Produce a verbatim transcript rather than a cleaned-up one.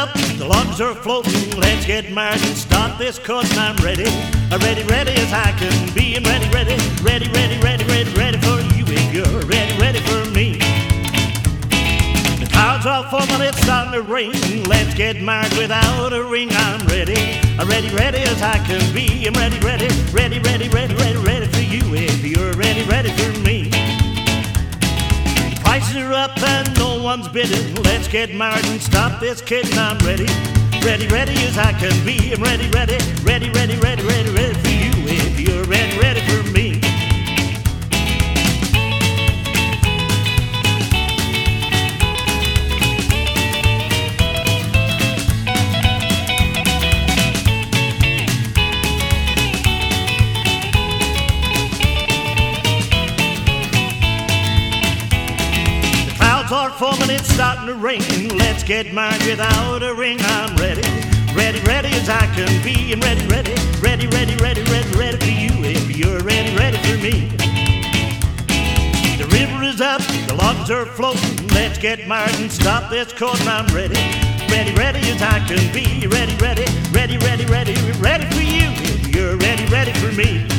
up, the logs are floating. Let's get married and start this courting. I'm ready, ready, ready as I can be. I'm ready, ready, ready, ready, ready, ready, ready for you if you're ready, ready for me. The clouds are forming, it's starting to rain. Let's get married without a ring. I'm ready, ready, ready as I can be. I'm ready, ready, ready, ready, ready, ready, ready for you if you're ready, ready for me. Prices are up and no one's bidding. Let's get married and stop this kidding. I'm ready, ready, ready as I can be. I'm ready, ready, ready, ready, ready, ready, ready for you if you're ready, ready for me. Are forming, it's starting to rain. Let's get married without a ring. I'm ready, ready, ready as I can be. I'm ready, ready, ready, ready, ready, ready, ready for you if you're ready, ready for me. The river is up, the logs are floating. Let's get married and stop this courting. I'm ready, ready, ready as I can be. Ready, ready, ready, ready, ready, ready for you if you're ready, ready for me.